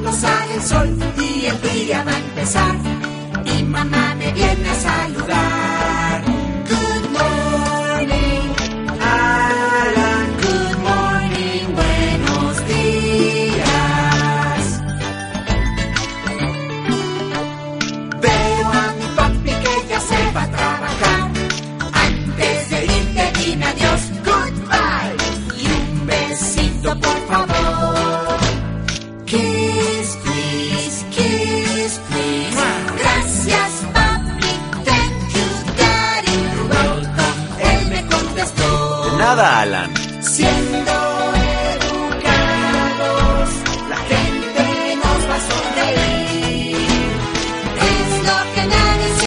cuando sale el sol y el día va a empezar. Y mamá me viene a saludar. Good morning, Alan. Good morning, buenos días. Veo a mi papi que ya se va a trabajar. Antes de irte dime adiós, goodbye. Y un besito por favor. Kiss, please, kiss, please. Gracias, papi, thank you, daddy, you're welcome. Él me contestó. De nada, Alan. Siendo